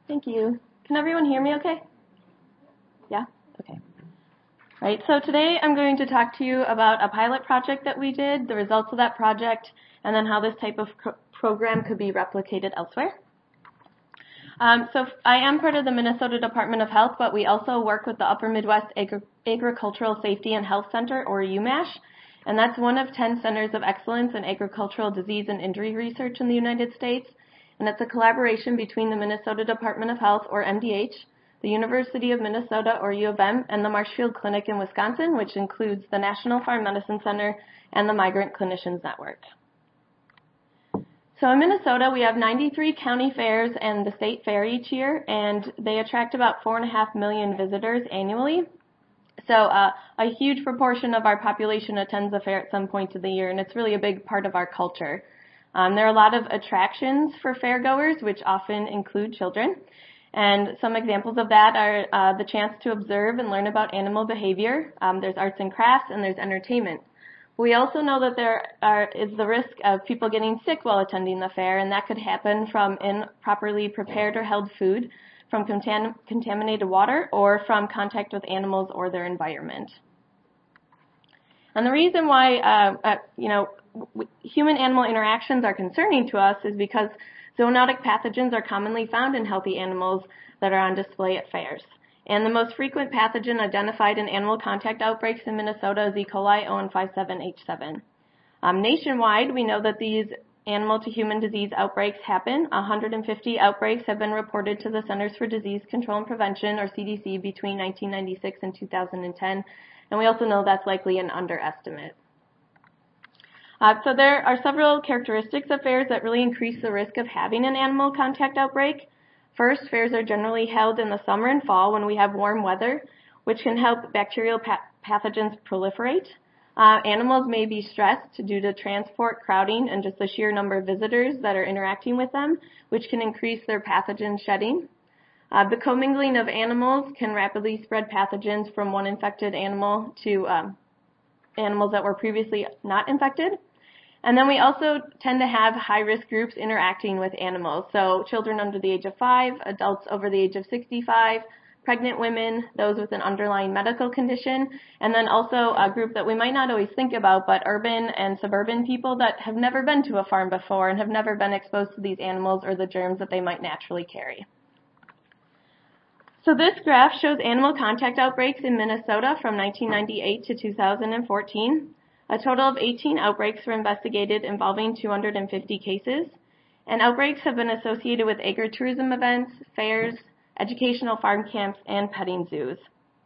Thank you. Can everyone hear me okay? Yeah? Okay. Right, so today I'm going to talk to you about a pilot project that we did, the results of that project, and then how this type of program could be replicated elsewhere. So I am part of the Minnesota Department of Health, but we also work with the Upper Midwest Agricultural Safety and Health Center, or UMASH, and that's one of 10 centers of excellence in agricultural disease and injury research in the United States. And it's a collaboration between the Minnesota Department of Health, or MDH, the University of Minnesota, or U of M, and the Marshfield Clinic in Wisconsin, which includes the National Farm Medicine Center and the Migrant Clinicians Network. So in Minnesota, we have 93 county fairs and the state fair each year, and they attract about 4.5 million visitors annually. So a huge proportion of our population attends a fair at some point of the year, and it's really a big part of our culture. There are a lot of attractions for fairgoers, which often include children. And some examples of that are the chance to observe and learn about animal behavior. There's arts and crafts, and there's entertainment. We also know that there is the risk of people getting sick while attending the fair, and that could happen from improperly prepared or held food, from contaminated water, or from contact with animals or their environment. And the reason why, human-animal interactions are concerning to us is because zoonotic pathogens are commonly found in healthy animals that are on display at fairs. And the most frequent pathogen identified in animal contact outbreaks in Minnesota is E. coli O157H7. Nationwide, we know that these animal-to-human disease outbreaks happen. 150 outbreaks have been reported to the Centers for Disease Control and Prevention, or CDC, between 1996 and 2010. And we also know that's likely an underestimate. So there are several characteristics of fairs that really increase the risk of having an animal contact outbreak. First, fairs are generally held in the summer and fall when we have warm weather, which can help bacterial pathogens proliferate. Animals may be stressed due to transport, crowding, and just the sheer number of visitors that are interacting with them, which can increase their pathogen shedding. The commingling of animals can rapidly spread pathogens from one infected animal to animals that were previously not infected. And then we also tend to have high-risk groups interacting with animals. So children under the age of 5, adults over the age of 65, pregnant women, those with an underlying medical condition, and then also a group that we might not always think about, but urban and suburban people that have never been to a farm before and have never been exposed to these animals or the germs that they might naturally carry. So this graph shows animal contact outbreaks in Minnesota from 1998 to 2014. A total of 18 outbreaks were investigated involving 250 cases, and outbreaks have been associated with agritourism events, fairs, educational farm camps, and petting zoos.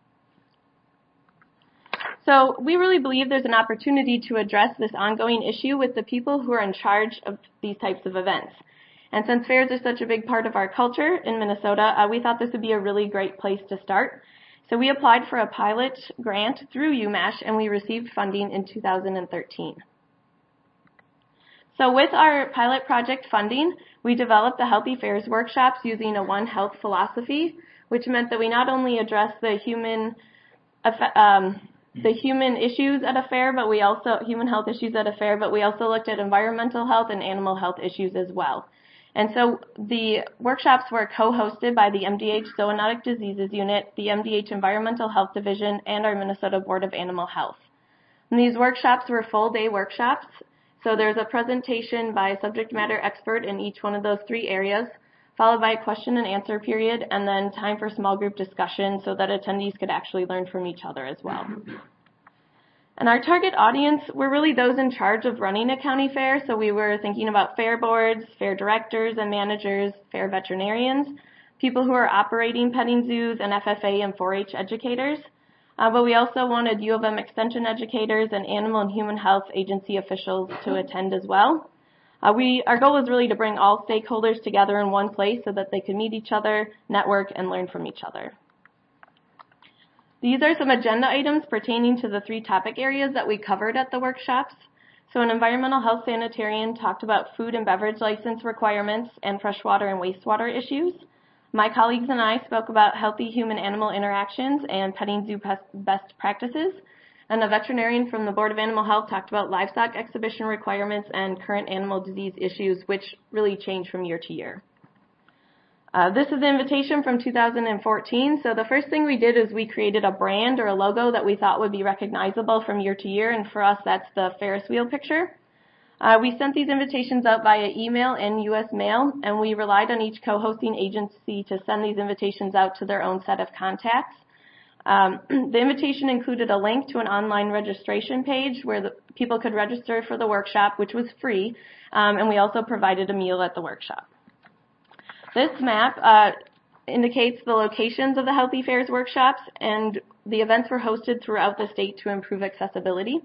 So we really believe there's an opportunity to address this ongoing issue with the people who are in charge of these types of events. And since fairs are such a big part of our culture in Minnesota, we thought this would be a really great place to start. So we applied for a pilot grant through UMASH, and we received funding in 2013. So with our pilot project funding, we developed the Healthy Fairs workshops using a One Health philosophy, which meant that we not only addressed the human issues at a fair, but we also human health issues at a fair, but we also looked at environmental health and animal health issues as well. And so the workshops were co-hosted by the MDH Zoonotic Diseases Unit, the MDH Environmental Health Division, and our Minnesota Board of Animal Health. And these workshops were full-day workshops, so there's a presentation by a subject matter expert in each one of those 3 areas, followed by a question and answer period, and then time for small group discussion so that attendees could actually learn from each other as well. And our target audience were really those in charge of running a county fair, so we were thinking about fair boards, fair directors and managers, fair veterinarians, people who are operating petting zoos, and FFA and 4-H educators. But we also wanted U of M extension educators and animal and human health agency officials to attend as well. Our goal was really to bring all stakeholders together in one place so that they could meet each other, network, and learn from each other. These are some agenda items pertaining to the 3 topic areas that we covered at the workshops. So an environmental health sanitarian talked about food and beverage license requirements and freshwater and wastewater issues. My colleagues and I spoke about healthy human-animal interactions and petting zoo best practices. And a veterinarian from the Board of Animal Health talked about livestock exhibition requirements and current animal disease issues, which really change from year to year. This is the invitation from 2014. So the first thing we did is we created a brand or a logo that we thought would be recognizable from year to year, and for us that's the Ferris wheel picture. We sent these invitations out via email and U.S. mail, and we relied on each co-hosting agency to send these invitations out to their own set of contacts. The invitation included a link to an online registration page where the people could register for the workshop, which was free, and we also provided a meal at the workshop. This map indicates the locations of the Healthy Fairs workshops, and the events were hosted throughout the state to improve accessibility.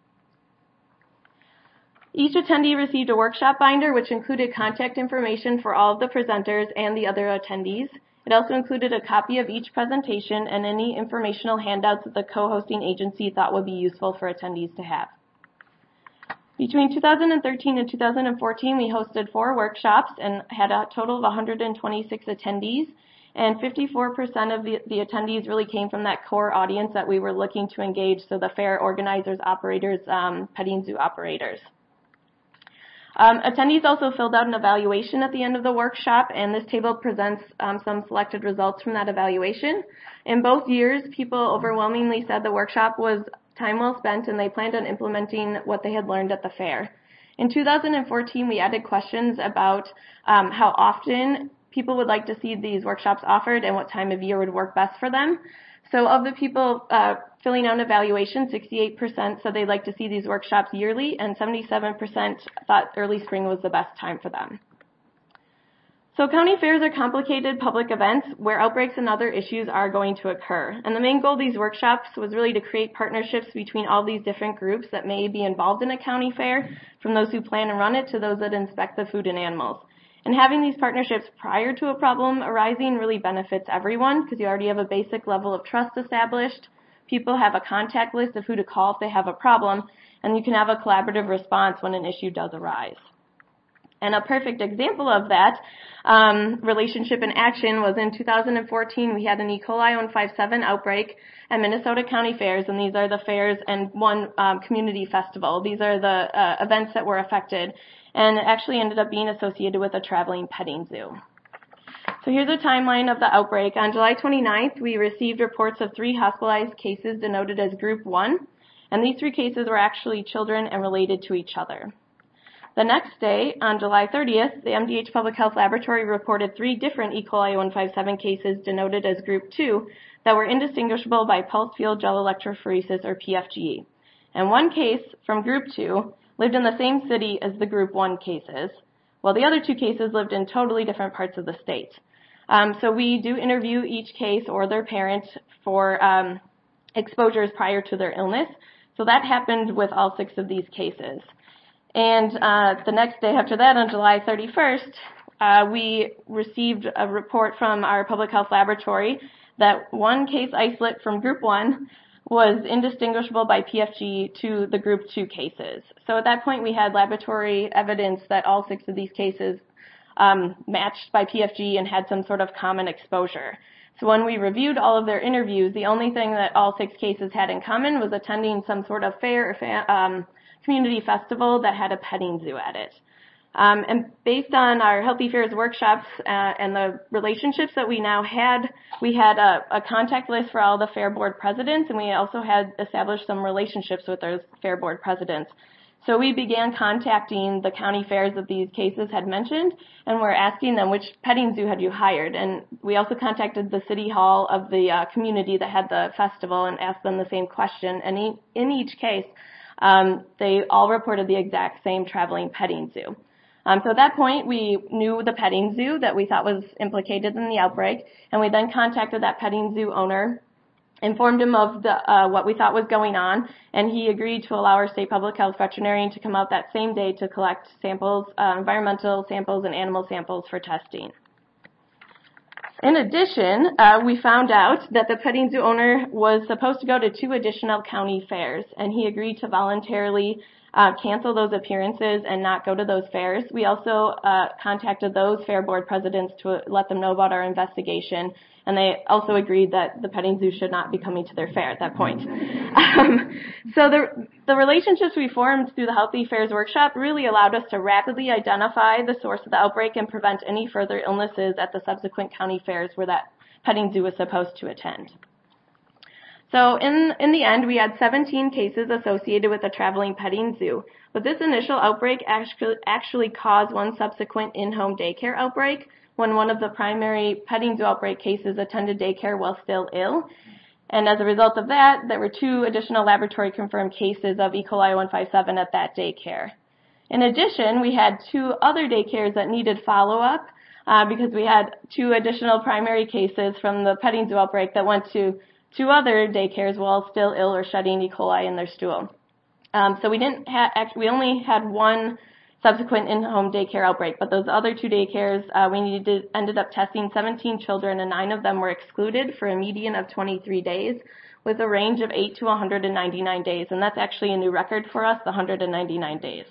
Each attendee received a workshop binder, which included contact information for all of the presenters and the other attendees. It also included a copy of each presentation and any informational handouts that the co-hosting agency thought would be useful for attendees to have. Between 2013 and 2014, we hosted 4 workshops and had a total of 126 attendees, and 54% of the attendees really came from that core audience that we were looking to engage, so the fair organizers, operators, petting zoo operators. Attendees also filled out an evaluation at the end of the workshop, and this table presents some selected results from that evaluation. In both years, people overwhelmingly said the workshop was time well spent and they planned on implementing what they had learned at the fair. In 2014, we added questions about how often people would like to see these workshops offered and what time of year would work best for them. So of the people filling out an evaluation, 68% said they'd like to see these workshops yearly, and 77% thought early spring was the best time for them. So county fairs are complicated public events where outbreaks and other issues are going to occur. And the main goal of these workshops was really to create partnerships between all these different groups that may be involved in a county fair, from those who plan and run it to those that inspect the food and animals. And having these partnerships prior to a problem arising really benefits everyone because you already have a basic level of trust established. People have a contact list of who to call if they have a problem, and you can have a collaborative response when an issue does arise. And a perfect example of that relationship in action was in 2014. We had an E. coli 157 outbreak at Minnesota County Fairs, and these are the fairs and one community festival. These are the events that were affected, and it actually ended up being associated with a traveling petting zoo. So here's a timeline of the outbreak. On July 29th, we received reports of 3 hospitalized cases denoted as Group 1, and these 3 cases were actually children and related to each other. The next day, on July 30th, the MDH Public Health Laboratory reported 3 different E. coli 157 cases denoted as Group 2 that were indistinguishable by pulsed field gel electrophoresis, or PFGE. And 1 case from Group 2 lived in the same city as the Group 1 cases, while the other 2 cases lived in totally different parts of the state. So we do interview each case or their parent for exposures prior to their illness. So that happened with all 6 of these cases. And the next day after that, on July 31st, we received a report from our public health laboratory that 1 case isolate from Group 1 was indistinguishable by PFG to the Group 2 cases. So at that point, we had laboratory evidence that all 6 of these cases matched by PFG and had some sort of common exposure. So when we reviewed all of their interviews, the only thing that all 6 cases had in common was attending some sort of fair or community festival that had a petting zoo at it. And based on our Healthy Fairs workshops and the relationships that we now had, we had a contact list for all the fair board presidents, and we also had established some relationships with those fair board presidents. So we began contacting the county fairs that these cases had mentioned, and we're asking them, which petting zoo had you hired? And we also contacted the city hall of the community that had the festival and asked them the same question. And in each case, they all reported the exact same traveling petting zoo. So at that point, we knew the petting zoo that we thought was implicated in the outbreak, and we then contacted that petting zoo owner, informed him of what we thought was going on, and he agreed to allow our state public health veterinarian to come out that same day to collect samples, environmental samples and animal samples for testing. In addition, we found out that the petting zoo owner was supposed to go to 2 additional county fairs, and he agreed to voluntarily cancel those appearances and not go to those fairs. We also contacted those fair board presidents to let them know about our investigation, and they also agreed that the petting zoo should not be coming to their fair at that point. So the relationships we formed through the Healthy Fairs workshop really allowed us to rapidly identify the source of the outbreak and prevent any further illnesses at the subsequent county fairs where that petting zoo was supposed to attend. So in the end, we had 17 cases associated with the traveling petting zoo. But this initial outbreak actually caused one subsequent in-home daycare outbreak when one of the primary petting zoo outbreak cases attended daycare while still ill. And as a result of that, there were 2 additional laboratory-confirmed cases of E. coli 157 at that daycare. In addition, we had 2 other daycares that needed follow-up because we had 2 additional primary cases from the petting zoo outbreak that went to 2 other daycares while still ill or shedding E. coli in their stool. So we only had 1 subsequent in-home daycare outbreak, but those other 2 daycares, we ended up testing 17 children, and 9 of them were excluded for a median of 23 days with a range of 8 to 199 days, and that's actually a new record for us, the 199 days.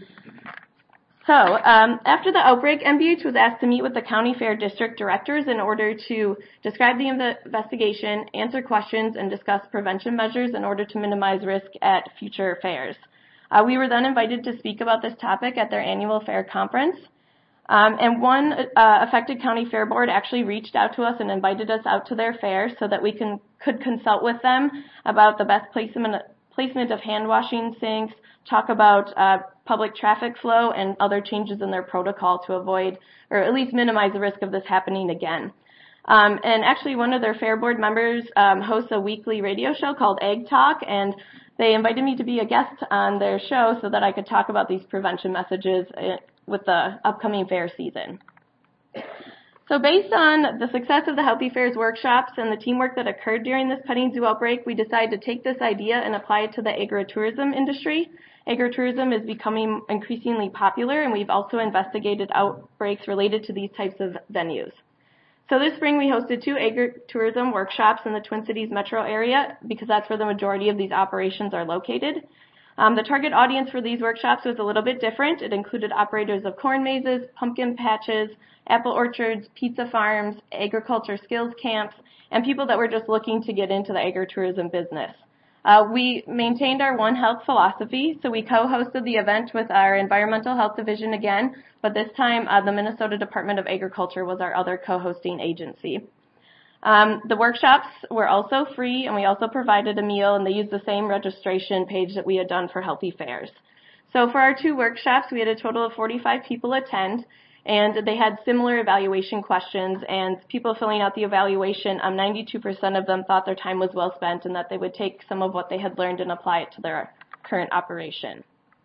So after the outbreak, MDH was asked to meet with the county fair district directors in order to describe the investigation, answer questions, and discuss prevention measures in order to minimize risk at future fairs. We were then invited to speak about this topic at their annual fair conference. And one affected county fair board actually reached out to us and invited us out to their fair so that we could consult with them about the best placement of hand washing sinks, talk about public traffic flow and other changes in their protocol to avoid or at least minimize the risk of this happening again. And actually one of their fair board members hosts a weekly radio show called Ag Talk, and they invited me to be a guest on their show so that I could talk about these prevention messages with the upcoming fair season. So based on the success of the Healthy Fairs workshops and the teamwork that occurred during this petting zoo outbreak, we decided to take this idea and apply it to the agritourism industry. Agritourism is becoming increasingly popular, and we've also investigated outbreaks related to these types of venues. So this spring we hosted 2 agritourism workshops in the Twin Cities metro area because that's where the majority of these operations are located. The target audience for these workshops was a little bit different. It included operators of corn mazes, pumpkin patches, apple orchards, pizza farms, agriculture skills camps, and people that were just looking to get into the agritourism business. We maintained our One Health philosophy, so we co-hosted the event with our Environmental Health Division again, but this time the Minnesota Department of Agriculture was our other co-hosting agency. The workshops were also free, and we also provided a meal, and they used the same registration page that we had done for Healthy Fairs. So for our 2 workshops, we had a total of 45 people attend, and they had similar evaluation questions, and people filling out the evaluation, 92% of them thought their time was well spent and that they would take some of what they had learned and apply it to their current operation.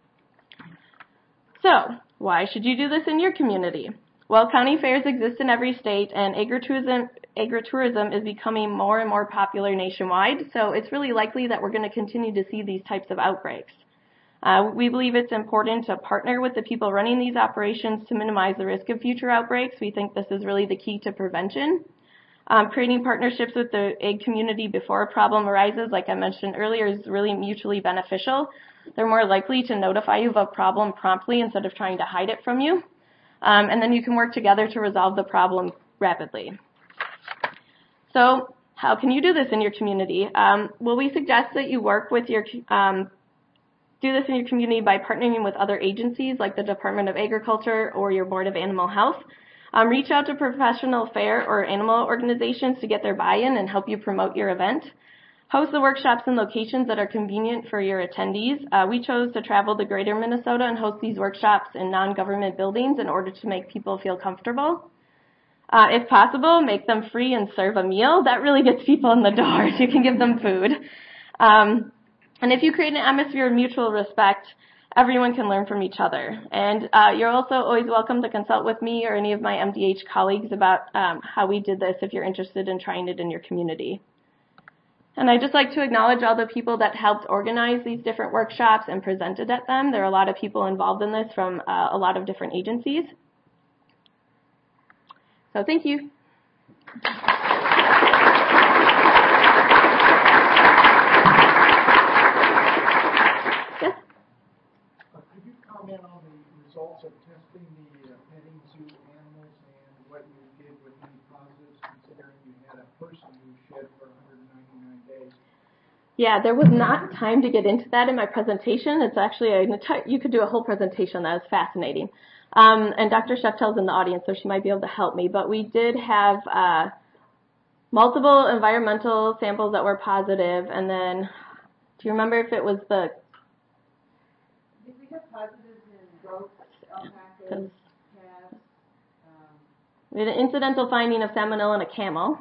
So, why should you do this in your community? Well, county fairs exist in every state, and agritourism is becoming more and more popular nationwide, so it's really likely that we're going to continue to see these types of outbreaks. We believe it's important to partner with the people running these operations to minimize the risk of future outbreaks. We think this is really the key to prevention. Creating partnerships with the ag community before a problem arises, like I mentioned earlier, is really mutually beneficial. They're more likely to notify you of a problem promptly instead of trying to hide it from you. And then you can work together to resolve the problem rapidly. So how can you do this in your community? Well, we suggest that you work with your do this in your community by partnering with other agencies like the Department of Agriculture or your Board of Animal Health. Reach out to professional fair or animal organizations to get their buy-in and help you promote your event. Host the workshops in locations that are convenient for your attendees. We chose to travel to Greater Minnesota and host these workshops in non-government buildings in order to make people feel comfortable. If possible, make them free and serve a meal. That really gets people in the door. You can give them food. And if you create an atmosphere of mutual respect, everyone can learn from each other. And you're also always welcome to consult with me or any of my MDH colleagues about how we did this if you're interested in trying it in your community. And I'd just like to acknowledge all the people that helped organize these different workshops and presented at them. There are a lot of people involved in this from a lot of different agencies. So thank you. Yes? results of testing the petting zoo animals and what you did with any positives, considering you had a person who shed for 199 days? Yeah, there was not time to get into that in my presentation. It's actually you could do a whole presentation. That was fascinating. And Dr. Sheftel's in the audience, so she might be able to help me. But we did have multiple environmental samples that were positive, and then, do you remember if it was the... Did we have positives in goats, alpacas, calves? We had an incidental finding of salmonella in a camel.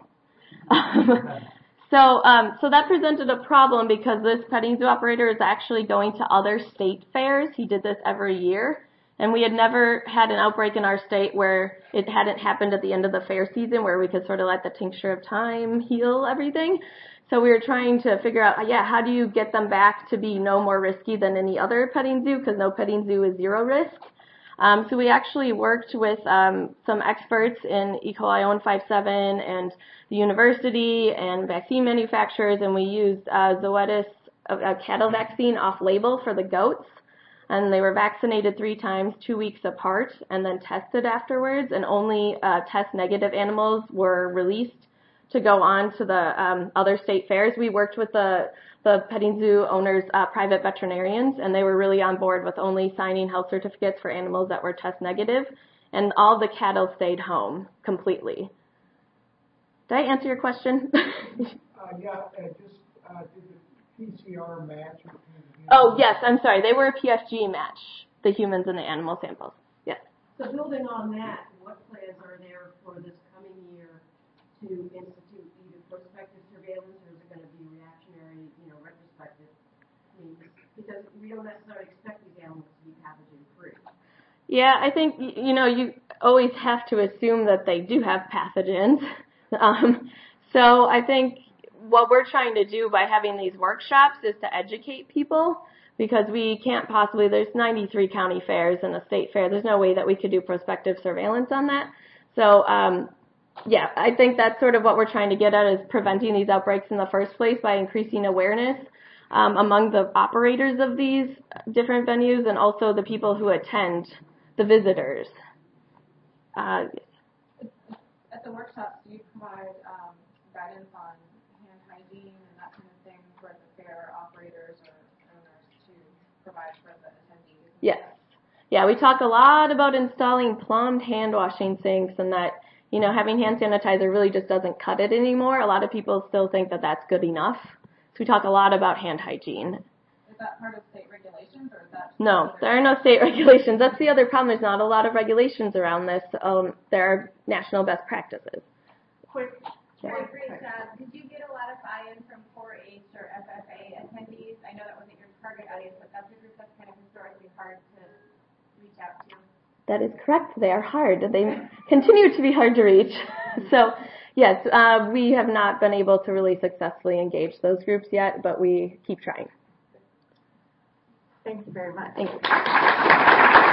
So that presented a problem because this petting zoo operator is actually going to other state fairs. He did this every year. And we had never had an outbreak in our state where it hadn't happened at the end of the fair season, where we could sort of let the tincture of time heal everything. So we were trying to figure out, how do you get them back to be no more risky than any other petting zoo, because no petting zoo is zero risk. So we actually worked with some experts in E. coli 157 and the university and vaccine manufacturers, and we used Zoetis, a cattle vaccine off-label for the goats. And they were vaccinated 3 times, 2 weeks apart, and then tested afterwards. And only test-negative animals were released to go on to the other state fairs. We worked with the petting zoo owners' private veterinarians, and they were really on board with only signing health certificates for animals that were test-negative. And all the cattle stayed home completely. Did I answer your question? Just did the PCR match? Oh, yes, I'm sorry. They were a PFG match, the humans and the animal samples. Yes. So building on that, what plans are there for this coming year to institute either prospective surveillance, or is it going to be reactionary, retrospective? I mean, because we don't necessarily expect these animals to be pathogen-free. Yeah, I think, you always have to assume that they do have pathogens. So I think what we're trying to do by having these workshops is to educate people, because we can't possibly, there's 93 county fairs and a state fair. There's no way that we could do prospective surveillance on that. So, I think that's sort of what we're trying to get at, is preventing these outbreaks in the first place by increasing awareness among the operators of these different venues and also the people who attend, the visitors. At the workshops, do you provide guidance on hand hygiene and that kind of thing for the fair operators or owners to provide for the attendees? Yes. Yeah, we talk a lot about installing plumbed hand washing sinks, and that, having hand sanitizer really just doesn't cut it anymore. A lot of people still think that that's good enough. So we talk a lot about hand hygiene. Is that part of state regulations, or is that? No, there are no state regulations. That's the other problem. There's not a lot of regulations around this. There are national best practices. Quick, did you get a lot of buy-in from 4-H or FFA attendees? I know that wasn't your target audience, but that's a group that's kind of historically hard to reach out to. That is correct. They are hard. They continue to be hard to reach. So, yes, we have not been able to really successfully engage those groups yet, but we keep trying. Thank you very much. Thank you.